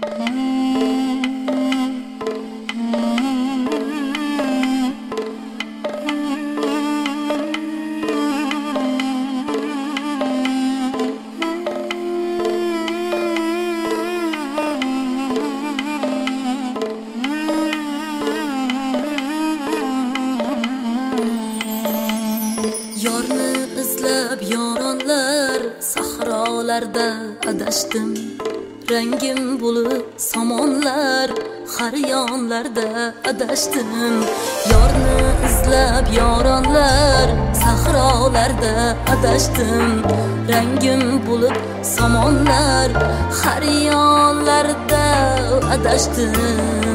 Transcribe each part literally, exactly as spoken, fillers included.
Yorni izlab yoronlar sahrolarda adashdim. Rangim bo'lib somonlar har yonlarda adashdim. Yorni izlab yoronlar sahrolarda adashdim. Rangim bo'lib somonlar har yonlarda adashdim.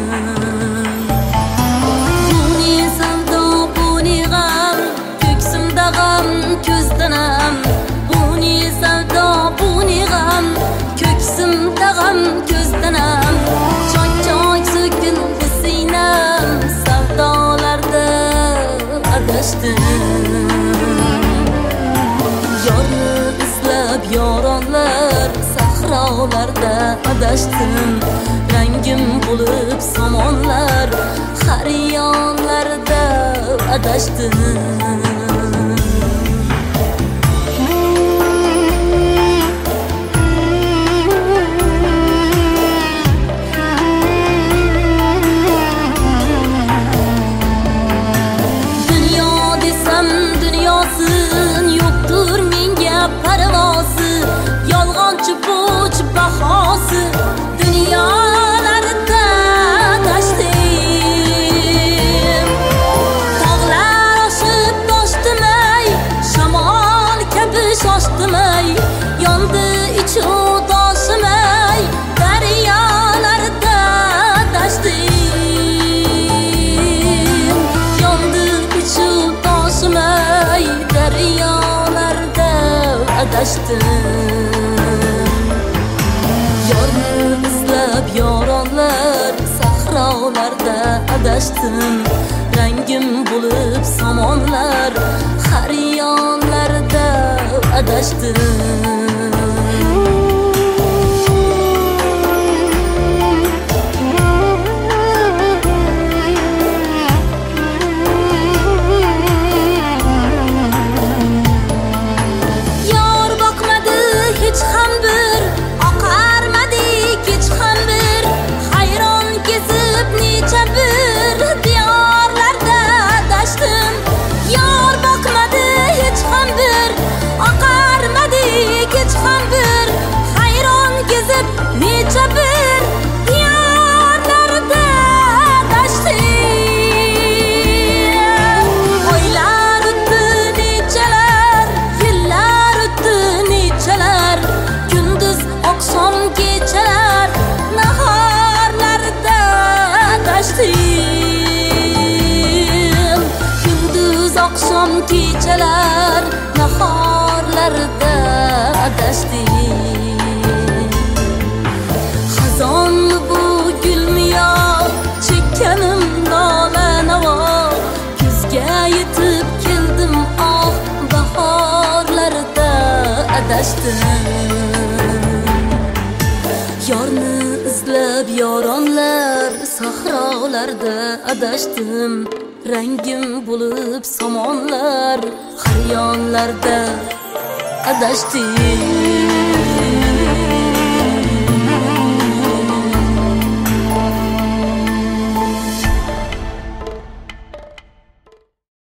G'am ko'zdanam buni savdo buni g'am ko'ksimda g'am ko'zdanam choy-choy so'kildi sinam savdolarda adashdim. Yorni izlab yoronlar sahrolarda adashdim. Rangim bo'lib somonlar har yonlarda adashdim. Yolg'onchi bo'ch bahosi dunyolarda adashdim. Tog'lar oshib toshdimay, shamol kabi shoshdimay, yondi ichuvdoshimay, daryolarda adashdim. Yondi ichuvdoshimay, daryolarda adashdim. Yorni izlab yoronlar sahrolarda adashdim. Rangim bo'lib somonlar har yonlarda adashdim. Kechalar nahorlarda adashdim. Xazon bu gulmiyo chekkanim nola navo, kuzga yetib keldim oh bahorlarda adashdim. Yorni izlab yoronlar sahrolarda adashdim. Rangim bo'lib somonlar har yonlarda adashdim.